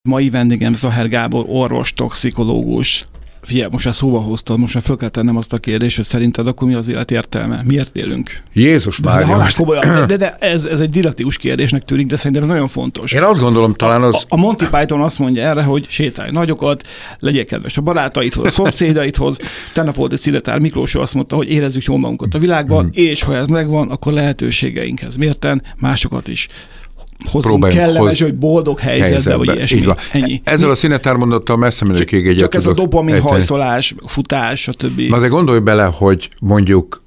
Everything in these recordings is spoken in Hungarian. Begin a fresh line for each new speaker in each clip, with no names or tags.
Mai vendégem Zaher Gábor, orvos, toxikológus. Figyelj, most már szóba hoztad, most már föl kell tennem azt a kérdést, hogy szerinted akkor mi az élet értelme? Miért élünk?
Jézus Mária!
De ez egy didaktikus kérdésnek tűnik, de szerintem ez nagyon fontos.
Én azt gondolom, talán az...
A Monty Python azt mondja erre, hogy sétálj nagyokat, legyél kedves a barátaidhoz, a szomszédaidhoz. Tegnap volt egy Szidetár Miklós, azt mondta, hogy érezzük jól magunkat a világban, és ha ez megvan, akkor lehetőségeinkhez mérten másokat is hozzunk kellemes, hogy boldog helyzetbe, vagy ilyesmi. Ennyi.
Ezzel a Színetár mondattal messze menőkig egyet
csak ez a dopamin hajszolás, futás, stb. Na
de gondolj bele, hogy mondjuk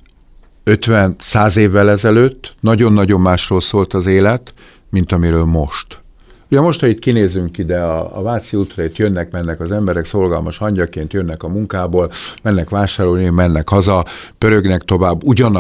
50-100 évvel ezelőtt nagyon-nagyon másról szólt az élet, mint amiről most. Ugye most, ha itt kinézünk ide a Váci útra, itt jönnek-mennek az emberek, szolgalmas hangyaként jönnek a munkából, mennek vásárolni, mennek haza, pörögnek tovább,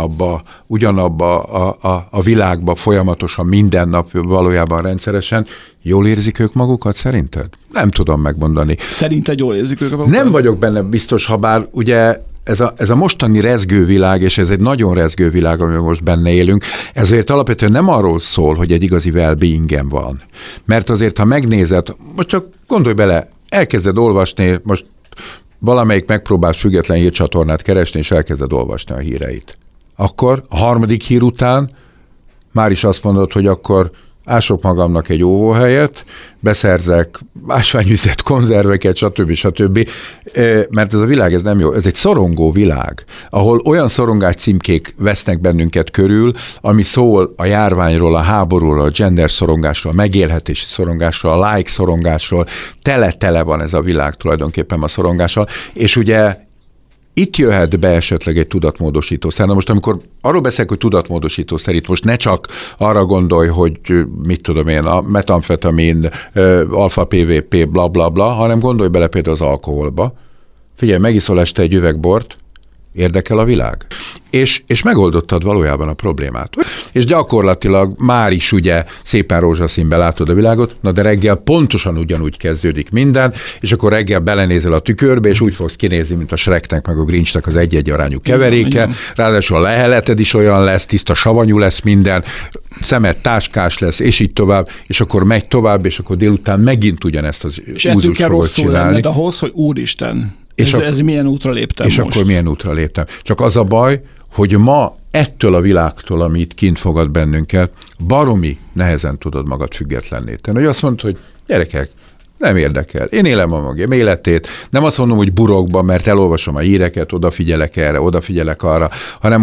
ugyanabba a világba folyamatosan minden nap valójában rendszeresen. Jól érzik ők magukat szerinted? Nem tudom megmondani.
Szerinted jól érzik ők magukat?
Nem vagyok benne biztos, ha bár ugye ez a mostani rezgő világ, és ez egy nagyon rezgő világ, amiben most benne élünk, ezért alapvetően nem arról szól, hogy egy igazi well-beingem van. Mert azért, ha megnézed, most csak gondolj bele, elkezded olvasni, most valamelyik megpróbálsz független hírcsatornát keresni, és elkezded olvasni a híreit. Akkor a harmadik hír után már is azt mondod, hogy akkor ások magamnak egy óvóhelyet, beszerzek ásványvizet, konzerveket, stb. Mert ez a világ, ez nem jó. Ez egy szorongó világ, ahol olyan szorongás címkék vesznek bennünket körül, ami szól a járványról, a háborúról, a gender szorongásról, a megélhetési szorongásról, a like szorongásról. Tele van ez a világ tulajdonképpen a szorongással. És ugye itt jöhet be esetleg egy tudatmódosítószer. Na most, amikor arról beszélek, hogy tudatmódosítószer, itt most ne csak arra gondolj, hogy mit tudom én, a metamfetamin, alfa-PVP, bla, hanem gondolj bele például az alkoholba. Figyelj, megiszol este egy üveg bort, érdekel a világ. És megoldottad valójában a problémát. És gyakorlatilag már is ugye szépen rózsaszínben látod a világot, na de reggel pontosan ugyanúgy kezdődik minden, és akkor reggel belenézel a tükörbe, és úgy fogsz kinézni, mint a Shreknek meg a Grinchnek az egy-egy arányú keveréke, ráadásul a leheleted is olyan lesz, tiszta savanyú lesz minden, szemed táskás lesz, és így tovább, és akkor megy tovább, és akkor délután megint ugyanezt az úzust fogod csinálni.
És ahhoz, hogy úristen, ez milyen útra léptem
és
most?
És akkor milyen útra léptem. Csak az a baj, hogy ma ettől a világtól, ami itt kint fogad bennünket, baromi nehezen tudod magad függetlenné tenni. Hogy azt mondod, hogy gyerekek, nem érdekel. Én élem a magam életét. Nem azt mondom, hogy burokban, mert elolvasom a híreket, odafigyelek erre, odafigyelek arra, hanem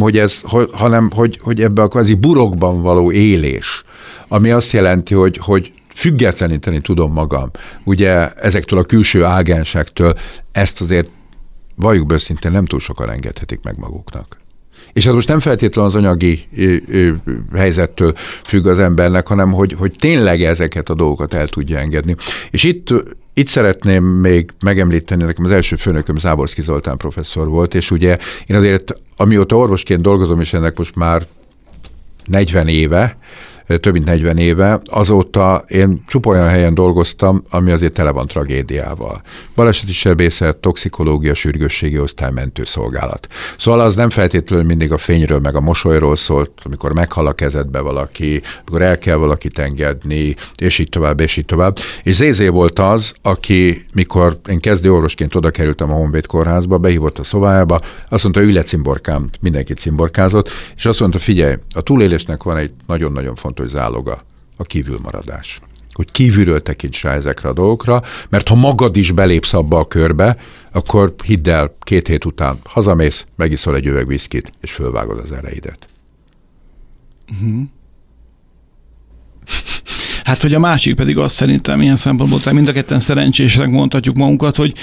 hogy ebbe a kvázi burokban való élés, ami azt jelenti, hogy függetleníteni tudom magam, ugye ezektől a külső ágensektől, ezt azért valljuk be őszintén nem túl sokan engedhetik meg maguknak. És ez most nem feltétlenül az anyagi helyzettől függ az embernek, hanem hogy tényleg ezeket a dolgokat el tudja engedni. És itt szeretném még megemlíteni, nekem az első főnököm Záborszky Zoltán professzor volt, és ugye én azért, amióta orvosként dolgozom, és ennek most már 40 éve, több mint 40 éve, azóta én csupa olyan helyen dolgoztam, ami azért tele van tragédiával. Baleseti sebészet, toxikológia, sürgősségi osztály, mentőszolgálat. Szóval az nem feltétlenül mindig a fényről, meg a mosolyról szólt, amikor meghal a kezedbe valaki, amikor el kell valakit engedni, és így tovább, és így tovább. És Zézé volt az, aki, mikor én kezdőorvosként oda kerültem a Honvéd kórházba, behívott a szobájába, azt mondta, ülj le cimborkám, mindenki cimborkázott, és azt mondta, figyelj, a túlélésnek van egy nagyon-nagyon fontos záloga, a kívülmaradás. Hogy kívülről tekints rá ezekre a dolgokra, mert ha magad is belépsz abba a körbe, akkor hidd el, 2 hét után hazamész, megiszol egy üveg viszkit, és fölvágod az ereidet.
Uh-huh. Hát, hogy a másik pedig azt szerintem ilyen szempontból, tehát mind a ketten szerencsésnek mondhatjuk magunkat, hogy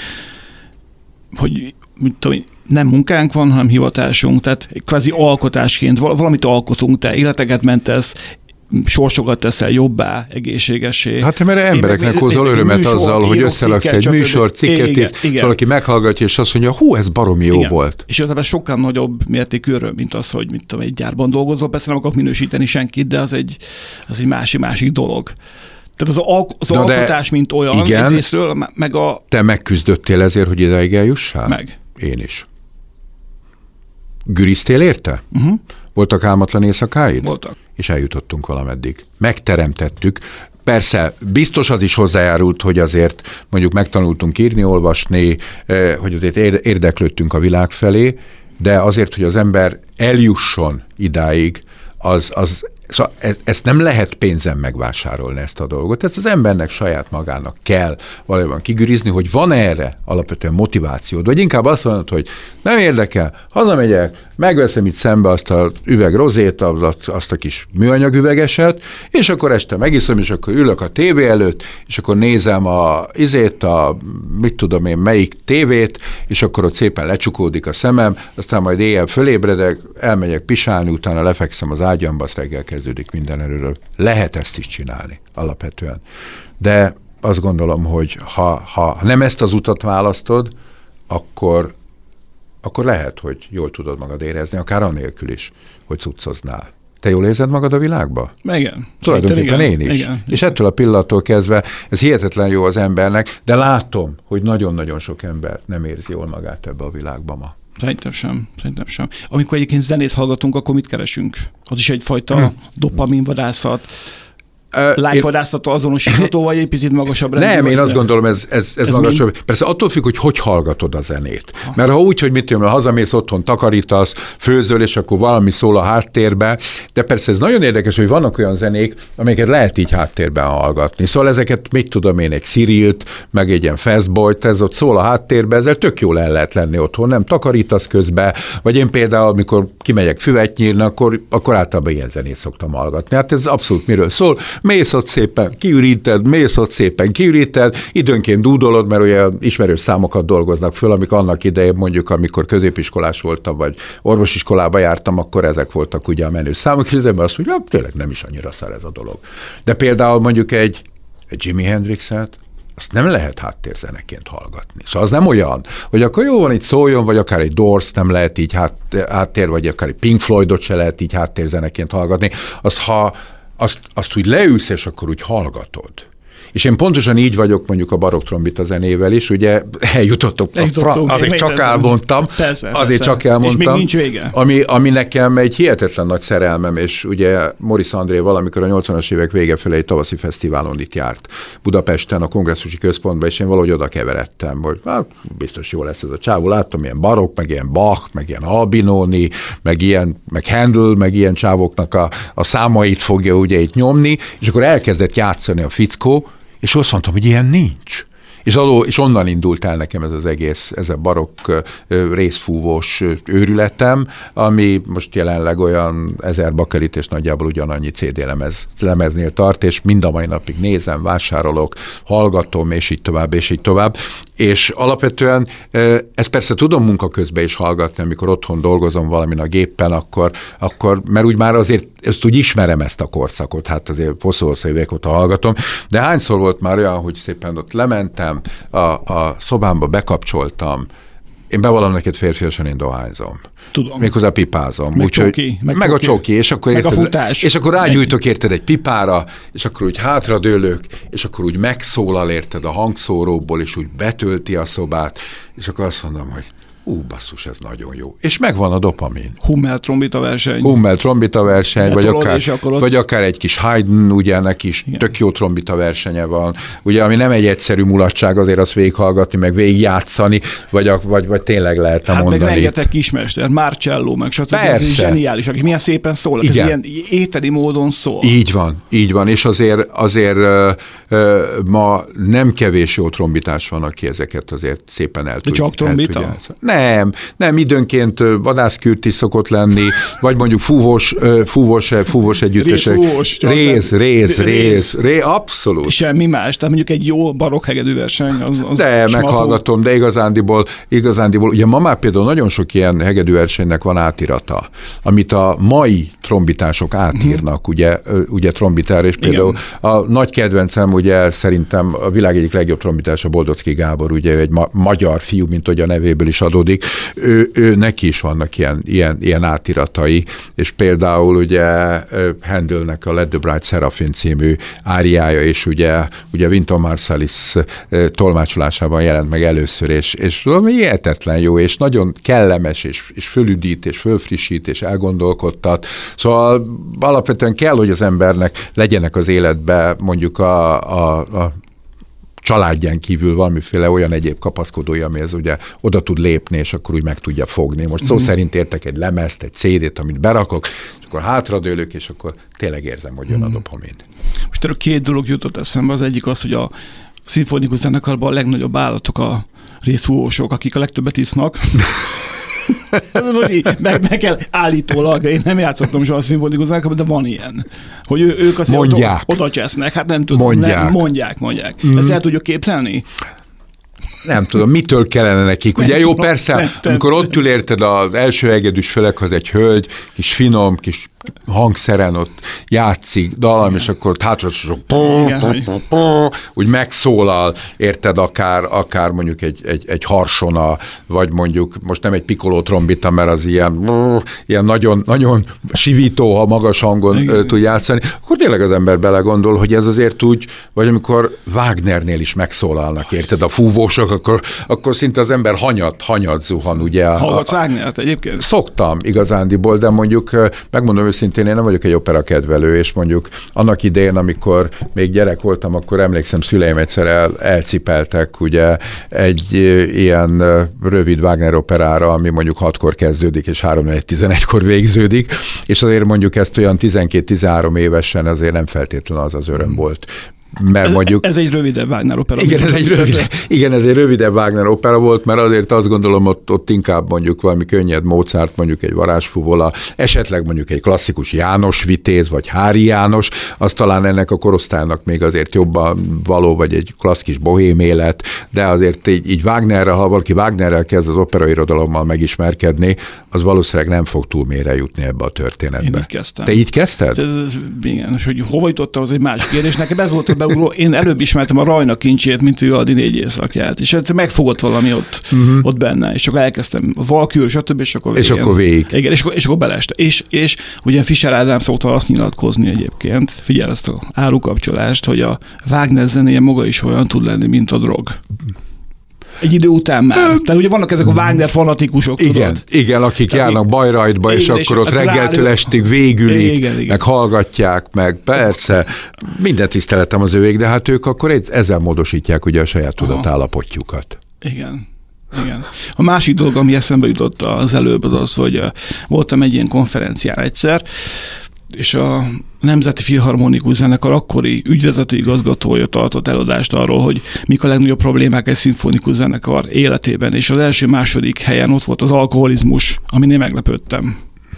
mit tudom, nem munkánk van, hanem hivatásunk, tehát kvázi alkotásként valamit alkotunk, te életeket mentesz, sorsokat teszel jobbá, egészségessé.
Hát mert embereknek hozol örömet azzal, hogy összeraksz egy műsor, cikket ír, és valaki meghallgatja, és azt mondja, hú, ez baromi jó volt.
És ez sokkal nagyobb mértékű öröm, mint az, hogy mit tudom, egy gyárban dolgozol. Persze nem akarok minősíteni senkit, de az egy másik dolog. Tehát az alkotás, mint olyan,
igen,
egyrésztről, meg a...
Te megküzdöttél ezért, hogy ideig eljussál?
Meg.
Én is. Güriztél érte?
Uh-huh.
Voltak álmatlan éjszakáid?
Voltak.
És eljutottunk valameddig. Megteremtettük. persze biztos az is hozzájárult, hogy azért mondjuk megtanultunk írni, olvasni, hogy azért érdeklődtünk a világ felé, de azért, hogy az ember eljusson idáig, szóval ezt nem lehet pénzen megvásárolni, ezt a dolgot. Ezt az embernek saját magának kell valójában kigűrizni, hogy van erre alapvetően motivációd, vagy inkább azt mondod, hogy nem érdekel, hazamegyek, megveszem itt szembe azt a üveg rozét, azt a kis műanyag üvegeset, és akkor este megiszom, és akkor ülök a tévé előtt, és akkor nézem mit tudom én, melyik tévét, és akkor ott szépen lecsukódik a szemem, aztán majd éjjel fölébredek, elmegyek pisálni, utána lefekszem az ágyamba, azt reggel kezdődik minden erről. Lehet ezt is csinálni alapvetően. De azt gondolom, hogy ha nem ezt az utat választod, akkor lehet, hogy jól tudod magad érezni, akár anélkül is, hogy cuccoznál. Te jól érzed magad a világba?
Igen.
Tulajdonképpen én is.
Igen.
És ettől a pillanattól kezdve ez hihetetlen jó az embernek, de látom, hogy nagyon-nagyon sok ember nem érzi jól magát ebbe a világba ma.
Szerintem sem. Amikor egyébként zenét hallgatunk, akkor mit keresünk? Az is egyfajta dopaminvadászat, like-vadászattal azonosítható, vagy egy picit magasabb rendben?
Nem, én azt gondolom, ez magasabb. Persze attól függ, hogy hallgatod a zenét. Mert ha úgy, hogy mit tudom, hazamész otthon, takarítasz, főzöl, és akkor valami szól a háttérbe, de persze ez nagyon érdekes, hogy vannak olyan zenék, amelyeket lehet így háttérben hallgatni. Szóval ezeket, mit tudom én, egy Cyrilt, meg egy ilyen Fastboyt, ez ott szól a háttérbe, ezzel tök jól el lehet lenni otthon, nem takarítasz közben, vagy én például, amikor kimegyek füvet nyírni, akkor általában ilyen zenét szoktam hallgatni. Hát ez abszolút miről szól. Mész ott szépen kiüríted, időnként dúdolod, mert ugye ismerős számokat dolgoznak föl, amik annak idején mondjuk, amikor középiskolás voltam, vagy orvosiskolába jártam, akkor ezek voltak ugye a menő számok, és ezzel azt mondja, tényleg nem is annyira szar ez a dolog. De például mondjuk egy Jimi Hendrixet, azt nem lehet háttérzeneként hallgatni. Szóval az nem olyan, hogy akkor jó van, itt szóljon, vagy akár egy Doors nem lehet így háttér, vagy akár egy Pink Floydot se lehet így háttérzeneként hallgatni. Azt úgy leülsz, és akkor úgy hallgatod. És én pontosan így vagyok mondjuk a barokk trombita zenével is, ugye eljutottok, azért csak elmondtam.
És még nincs vége.
Ami nekem egy hihetetlen nagy szerelmem, és ugye Morisz André valamikor a 80-as évek vége felé egy tavaszi fesztiválon itt járt Budapesten, a Kongresszusi Központban, és én valahogy oda keveredtem, hogy biztos jó lesz ez a csávó. Láttam ilyen barokk, meg ilyen Bach, meg ilyen Albinoni, meg Handel, meg ilyen csávoknak a számait fogja ugye itt nyomni, és akkor elkezdett játszani a fickó, és azt mondtam, hogy ilyen nincs. És onnan indult el nekem ez az egész, ez a barokk részfúvós őrületem, ami most jelenleg olyan 1000 bakelit, és nagyjából ugyanannyi CD lemeznél tart, és mind a mai napig nézem, vásárolok, hallgatom, és így tovább. És alapvetően ezt persze tudom munka közben is hallgatni, amikor otthon dolgozom valamin a gépen, akkor mert úgy már azért ezt úgy ismerem ezt a korszakot, hát azért hosszú évek óta hallgatom, de hányszor volt már olyan, hogy szépen ott lementem, a szobámba bekapcsoltam, én bevallom neked, férfiasan én dohányzom.
Tudom.
Méghozzá pipázom.
Meg
a csoki, és akkor
meg a futás.
És akkor rágyújtok érted egy pipára, és akkor úgy hátradőlök, és akkor úgy megszólal érted a hangszóróból, és úgy betölti a szobát, és akkor azt mondom, hogy basszus, ez nagyon jó. És megvan a dopamin.
Hummel-trombita verseny,
vagy akár egy kis Haydn, ugye ennek is tök jó trombita versenye van, ugye, ami nem egy egyszerű mulatság, azért azt végighallgatni, meg végigjátszani, vagy tényleg lehetne mondani.
Meg rengeteg kismester, Marcello, meg stb. Ez zseniálisak, és milyen szépen szól, ez ilyen ételi módon szól.
Így van, és azért ma nem kevés jó trombitás van, aki ezeket azért szépen el tudja.
Csak trombita?
Nem, időnként vadászkürt is szokott lenni, vagy mondjuk fúvós együttesek. Réz, abszolút.
Semmi más, tehát mondjuk egy jó barokk hegedűverseny, az
de meghallgatom, de igazándiból, ugye ma már például nagyon sok ilyen hegedűversenynek van átirata, amit a mai trombitások átírnak, ugye trombitára, és például a nagy kedvencem, ugye szerintem a világ egyik legjobb trombitása Boldocki Gábor, ugye egy magyar fiú, mint hogy a nevéből is adódik, kapcsolódik, ő neki is vannak ilyen átiratai, és például ugye Handelnek a Let the Bride Seraphim című áriája, és ugye Wynton Marsalis tolmácsolásában jelent meg először, és valami hihetetlen jó, és nagyon kellemes, és fölüdít, és fölfrissít, és elgondolkodtat. Szóval alapvetően kell, hogy az embernek legyenek az életbe mondjuk a családján kívül valamiféle olyan egyéb kapaszkodója, amihez ugye oda tud lépni, és akkor úgy meg tudja fogni. Most szó szerint értek egy lemezt, egy CD-t, amit berakok, és akkor hátradőlök, és akkor tényleg érzem, hogy jön a dopamin.
Most erről 2 dolog jutott eszembe. Az egyik az, hogy a szimfonikus zenekarban a legnagyobb állatok a részfúvósok, akik a legtöbbet isznak. meg kell állítólag, én nem játszottam soha a szimfonikus zenekarban, de van ilyen. Hogy ők azért oda csesznek, hát nem tudom. Mondják. Ezt el tudjuk képzelni?
Nem tudom, mitől kellene nekik. Ugye jó, persze, amikor ott ül érted az első egedűs felekhoz egy hölgy, kis finom, kis hangszeren ott játszik, dallam, és akkor hátra sok úgy megszólal, érted, akár mondjuk egy harsona, vagy mondjuk most nem egy piccolo trombita, mert az ilyen nagyon, nagyon sivító, ha magas hangon tud játszani, akkor tényleg az ember belegondol, hogy ez azért úgy, vagy amikor Wagnernél is megszólalnak, érted, a fúvósok, akkor szinte az ember hanyat zuhan, ugye.
Hallgatsz Wagnert egyébként?
Szoktam igazándiból, de mondjuk megmondom őszintén, én nem vagyok egy opera kedvelő, és mondjuk annak idején, amikor még gyerek voltam, akkor emlékszem, szüleim egyszer elcipeltek ugye egy ilyen rövid Wagner operára, ami mondjuk 6-kor kezdődik, és 3-4-11-kor végződik, és azért mondjuk ezt olyan 12-13 évesen azért nem feltétlenül az öröm volt. Mert mondjuk,
ez egy rövidebb Wagner opera.
Igen, ez egy rövidebb Wagner opera volt, mert azért azt gondolom, ott inkább mondjuk valami könnyed Mozart, mondjuk egy varázsfuvola, esetleg mondjuk egy klasszikus János Vitéz, vagy Hári János, az talán ennek a korosztálynak még azért jobban való, vagy egy klasszikus bohém élet, de azért így Wagnerrel, ha valaki Wagnerrel kezd az operairodalommal megismerkedni, az valószínűleg nem fog túl mélyre jutni ebbe a történetbe.
Én így kezdtem.
Te így kezdted?
Igen, és hogy hova jutottam, az egy más kérdés. Nekem ez volt a beugró. Én előbb ismertem a Rajna kincsét, mint ő Adi 4 éjszakját, és egyszer megfogott valami ott benne, és akkor elkezdtem Valkür, stb. És akkor
végig.
Igen, és akkor beleeste. És ugye Fischer Ádám szokta azt nyilatkozni egyébként, figyelj ezt a árukapcsolást, hogy a Wagner zenéje maga is olyan tud lenni, mint a drog. Egy idő után már. Tehát ugye vannak ezek a Wagner fanatikusok, tudod?
Igen, akik járnak Bayreuthba, és akkor ott reggeltől estig végülik, meg hallgatják, meg persze, minden tiszteletem az övék, de hát ők akkor ezzel módosítják ugye a saját tudatállapotjukat.
Igen. A másik dolog, ami eszembe jutott az előbb, az, hogy voltam egy ilyen konferencián egyszer, és a Nemzeti Filharmonikus Zenekar akkori ügyvezető igazgatója tartott előadást arról, hogy mik a legnagyobb problémák egy szimfonikus zenekar életében, és az első-második helyen ott volt az alkoholizmus, aminél meglepődtem.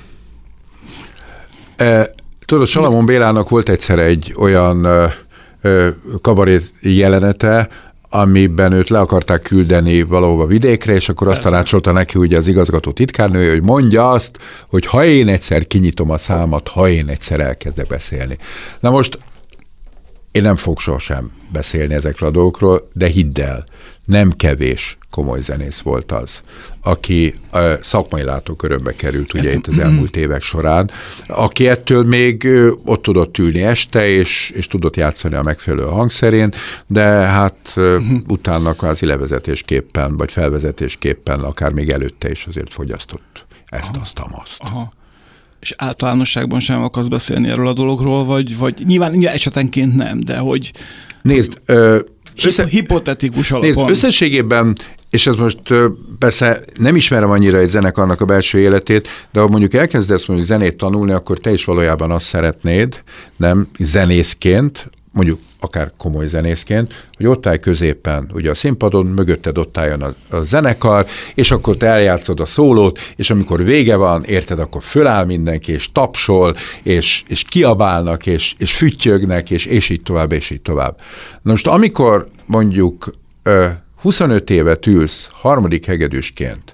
Tudod, Salamon Bélának volt egyszer egy olyan kabarét jelenete, amiben őt le akarták küldeni valahova vidékre, és akkor azt tanácsolta neki ugye az igazgató titkárnője, hogy mondja azt, hogy ha én egyszer kinyitom a számat, ha én egyszer elkezdek beszélni. Na most én nem fogok sohasem beszélni ezekről a dolgokról, de hidd el, nem kevés komoly zenész volt az, aki szakmai látókörömbe került ugye itt az elmúlt évek során, aki ettől még ott tudott ülni este, és tudott játszani a megfelelő hangszerén, de hát utána kvázi levezetésképpen, vagy felvezetésképpen, akár még előtte is azért fogyasztott ezt, azt.
Aha. És általánosságban sem akarsz beszélni erről a dologról, vagy nyilván esetenként nem, de hogy...
Nézd,
hipotetikus alapon.
Összességében, és ez most persze nem ismerem annyira egy zenekarnak a belső életét, de ha mondjuk elkezdesz mondjuk zenét tanulni, akkor te is valójában azt szeretnéd, nem zenészként, mondjuk akár komoly zenészként, hogy ott állj középen, ugye a színpadon, mögötted ott álljon a zenekar, és akkor te eljátszod a szólót, és amikor vége van, érted, akkor föláll mindenki, és tapsol, és kiabálnak, és füttyögnek, és így tovább, és így tovább. Na most amikor mondjuk 25 évet ülsz harmadik hegedűsként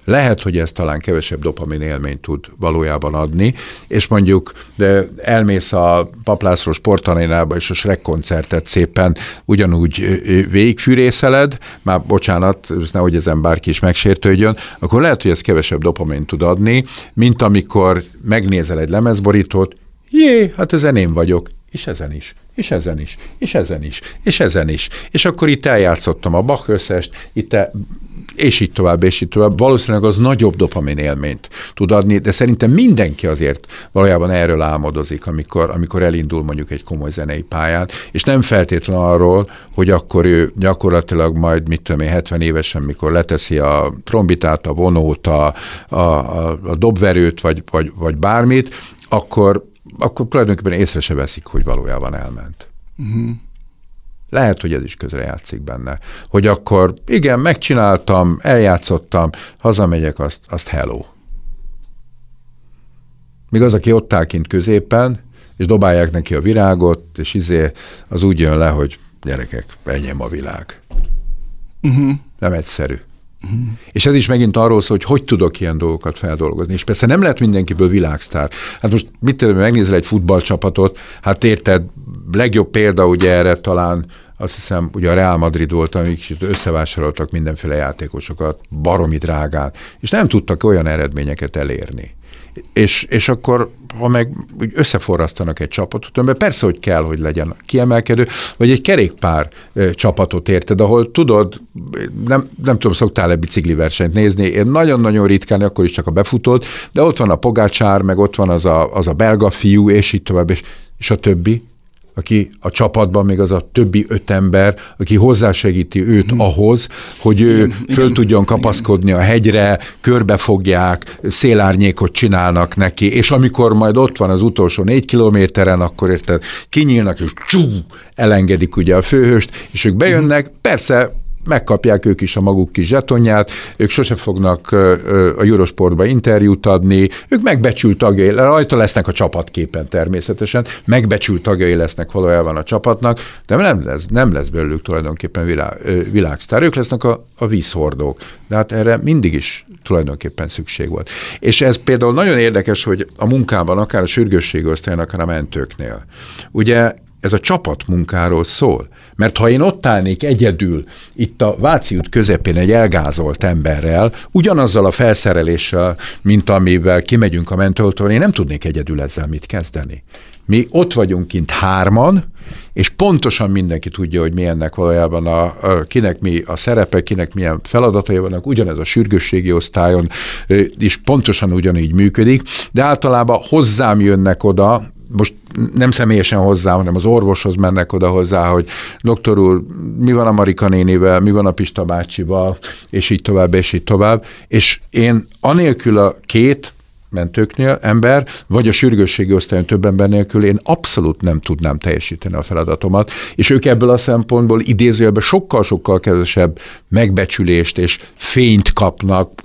Lehet, hogy ez talán kevesebb dopamin élményt tud valójában adni, és mondjuk de elmész a Paplászló sportarénába, és a Shrek koncertet szépen ugyanúgy végigfűrészeled, már bocsánat, nehogy ezen bárki is megsértődjön, akkor lehet, hogy ez kevesebb dopamin tud adni, mint amikor megnézel egy lemezborítót, hát ezen én vagyok, és ezen is, és ezen is, és ezen is, és ezen is. És akkor itt eljátszottam a Bach összest, és így tovább, és így tovább. Valószínűleg az nagyobb dopamin élményt tud adni, de szerintem mindenki azért valójában erről álmodozik, amikor elindul mondjuk egy komoly zenei pályán, és nem feltétlenül arról, hogy akkor ő gyakorlatilag majd, 70 évesen, mikor leteszi a trombitát, a vonót, a dobverőt, vagy bármit, akkor tulajdonképpen észre se veszik, hogy valójában elment. Uh-huh. Lehet, hogy ez is közrejátszik benne. Hogy akkor igen, megcsináltam, eljátszottam, hazamegyek, azt hello. Míg az, aki ott áll kint középen, és dobálják neki a virágot, és az úgy jön le, hogy gyerekek, enyém a világ. Uh-huh. Nem egyszerű. Uh-huh. És ez is megint arról szól, hogy tudok ilyen dolgokat feldolgozni. És persze nem lehet mindenkiből világsztár. Hát most mit tudom, megnézel egy futballcsapatot, hát érted, legjobb példa ugye erre talán azt hiszem, ugye a Real Madrid volt, amik összevásároltak mindenféle játékosokat, baromi drágán, és nem tudtak olyan eredményeket elérni. És akkor, ha meg összeforrasztanak egy csapatot, amiben persze, hogy kell, hogy legyen kiemelkedő, vagy egy kerékpár csapatot, érted, ahol tudod, nem tudom, szoktál-e bicikliversenyt nézni, én nagyon-nagyon ritkán, akkor is csak a befutót, de ott van a Pogačar, meg ott van az a belga fiú, és így tovább, és a többi, aki a csapatban, még az a többi 5 ember, aki hozzásegíti őt ahhoz, hogy ő föl tudjon kapaszkodni a hegyre, körbefogják, szélárnyékot csinálnak neki, és amikor majd ott van az utolsó 4 kilométeren, akkor érted, kinyílnak, és elengedik ugye a főhőst, és ők bejönnek, persze megkapják ők is a maguk kis zsetonját, ők sose fognak a Eurosportba interjút adni, ők megbecsült tagjai, rajta lesznek a csapatképen természetesen, megbecsült tagjai lesznek valójában a csapatnak, de nem lesz belőlük tulajdonképpen világsztár, ők lesznek a vízhordók. De hát erre mindig is tulajdonképpen szükség volt. És ez például nagyon érdekes, hogy a munkában, akár a sürgősségi osztályon, akár a mentőknél, ugye ez a csapatmunkáról szól. Mert ha én ott állnék egyedül itt a Váci út közepén egy elgázolt emberrel, ugyanazzal a felszereléssel, mint amivel kimegyünk a mentőoltóra, én nem tudnék egyedül ezzel mit kezdeni. Mi ott vagyunk kint 3-an, és pontosan mindenki tudja, hogy milyennek valójában kinek mi a szerepe, kinek milyen feladatai vannak, ugyanez a sürgősségi osztályon is pontosan ugyanígy működik, de általában hozzám jönnek oda, most nem személyesen hozzá, hanem az orvoshoz mennek oda hozzá, hogy doktor úr, mi van a Marika nénivel, mi van a Pista bácsival, és így tovább, és így tovább. És én anélkül a 2 mentőknél ember, vagy a sürgősségi osztályon több ember nélkül én abszolút nem tudnám teljesíteni a feladatomat, és ők ebből a szempontból idézőjelben sokkal-sokkal kevesebb megbecsülést és fényt kapnak,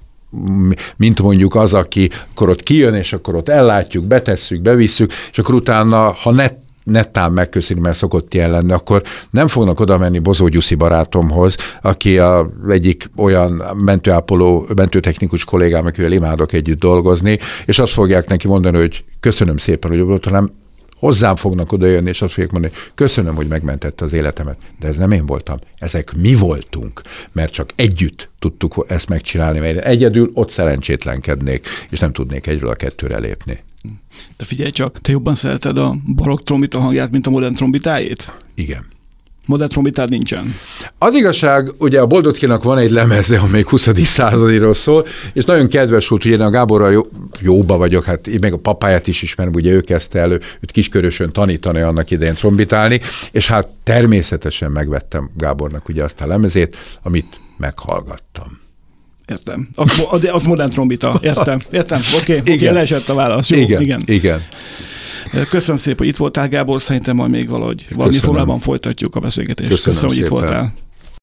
mint mondjuk az, aki akkor ott kijön, és akkor ott ellátjuk, betesszük, bevisszük, és akkor utána, ha nettán megköszönik, mert szokott ilyen lenni, akkor nem fognak oda menni Bozó Gyuszi barátomhoz, aki egyik olyan mentőtechnikus kollégám, akivel imádok együtt dolgozni, és azt fogják neki mondani, hogy köszönöm szépen, hogy volt, hanem hozzám fognak odajönni, és azt fogják mondani, köszönöm, hogy megmentette az életemet, de ez nem én voltam, ezek mi voltunk, mert csak együtt tudtuk ezt megcsinálni, mert egyedül ott szerencsétlenkednék, és nem tudnék egyről a 2-re lépni.
Te figyelj csak, te jobban szereted a barokk trombita hangját, mint a modern trombitájét?
Igen.
Modern trombitád nincsen.
Az igazság, ugye a Boldockinak van egy lemeze, amelyik 20. századiról szól, és nagyon kedves volt, hogy én a Gáborral jóba vagyok, hát én meg a papáját is ismerem, ugye ő kezdte el, őt Kiskörösön tanítani annak idején trombitálni, és hát természetesen megvettem Gábornak ugye azt a lemezét, amit meghallgattam.
Értem. Az modern trombita. Értem. Oké, leesett a válasz. Jó,
igen.
Köszönöm szépen, hogy itt voltál, Gábor. Szerintem majd még valami formában folytatjuk a beszélgetést. Köszönöm, hogy itt voltál.